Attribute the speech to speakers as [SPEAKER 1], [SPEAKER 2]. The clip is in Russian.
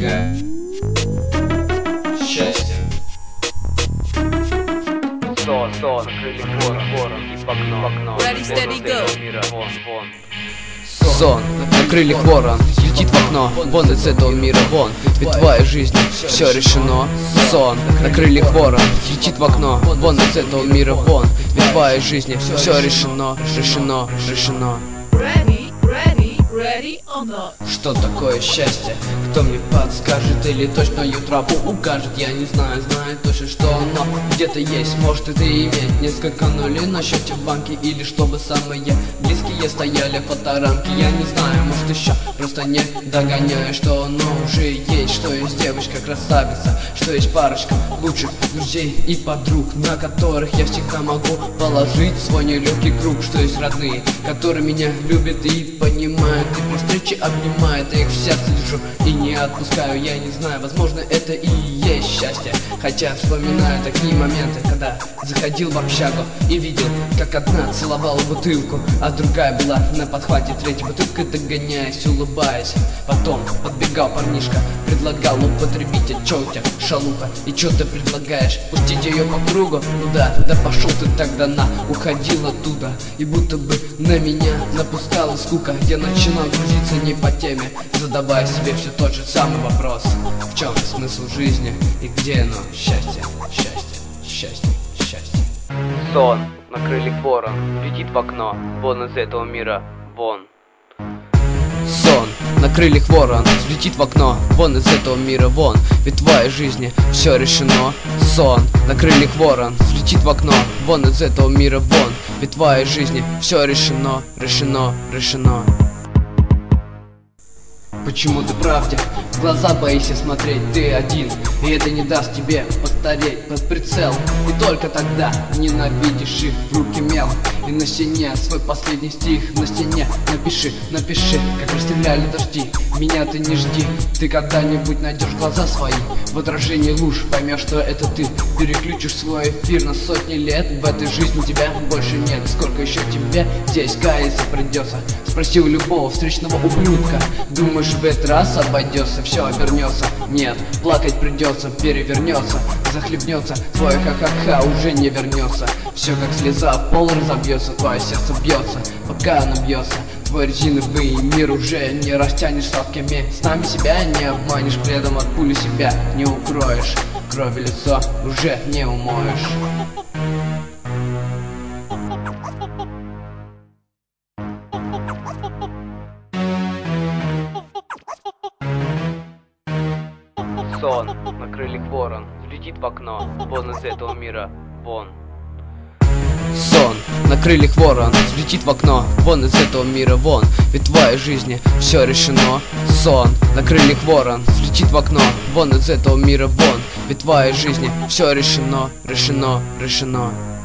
[SPEAKER 1] достигаю счастья. Сон, крылья ворон, и в окно.
[SPEAKER 2] Ready, steady, go.
[SPEAKER 3] Сон, на крыльях ворон, летит в окно, вон из этого мира вон. Ведь твоя жизнь, все решено. Сон, на крыльях ворон, летит в окно, вон из этого мира вон. Ведь твоя жизнь, все решено, решено.
[SPEAKER 2] Ready or not?
[SPEAKER 3] Что такое счастье? Кто мне подскажет или точно тропу укажет? Я не знаю, знаю точно, что оно где-то есть. Может это иметь несколько нулей на счете в банке, или чтобы самые близкие стояли фоторамки. Я не знаю, может еще просто не догоняю, что оно уже есть. Что есть девочка красавица, что есть парочка лучших друзей и подруг, на которых я всегда могу положить свой нелегкий круг. Что есть родные, которые меня любят и понимают, и при встрече обнимают, я их в сердце держу и не отпускаю. Я не знаю, возможно это и есть счастье. Хотя вспоминаю такие моменты, когда заходил в общагу и видел, как одна целовала бутылку, а другая была на подхвате третьей бутылкой, догоняясь, улыбаясь. Потом подбегал парнишка, предлагал употребить, а чё у тебя шалуха, и чё ты предлагаешь, пустить ее по кругу? Ну да пошел ты тогда на. Уходил оттуда, и будто бы на меня напускала скука. Я начинал грузиться не по теме, задавая себе все тот же самый вопрос: в чем смысл жизни и где оно, счастье?
[SPEAKER 1] Сон, на крыльях ворон, летит в окно, вон из этого мира вон.
[SPEAKER 3] Сон, на крыльях ворон, летит в окно, вон из этого мира вон. Ведь твоей жизни все решено. Сон, на крыльях ворон, летит в окно, вон из этого мира вон. Ведь твоей жизни все решено. Почему ты правде в глаза боишься смотреть? Ты один, и это не даст тебе постареть под прицел. И только тогда ненавидишь их в руки мел. И на стене свой последний стих на стене напиши, как расстреляли дожди. Меня ты не жди, ты когда-нибудь найдешь глаза свои в отражении луж, поймешь, что это ты. Переключишь свой эфир на сотни лет, в этой жизни тебя больше нет. Сколько еще тебе здесь каяться придется? Спроси у любого встречного ублюдка. Думаешь, в этот раз обойдется, все обернется? Нет, плакать придется, перевернется, захлебнется, твое ха-ха-ха уже не вернется. Все как слеза в пол разобьется, твое сердце бьется, пока оно бьется. Твой резиновый мир уже не растянешь сладкими снами, себя не обманешь, пледом от пули себя не укроешь, кровью лицо уже не умоешь.
[SPEAKER 1] Сон, на крыльях ворон, летит в окно, вон из этого мира вон.
[SPEAKER 3] Сон, на крыльях ворон, летит в окно, вон из этого мира вон. Ведь в твоей жизни все решено. Сон, на крыльях ворон, летит в окно, вон из этого мира вон. Ведь в твоей жизни все решено.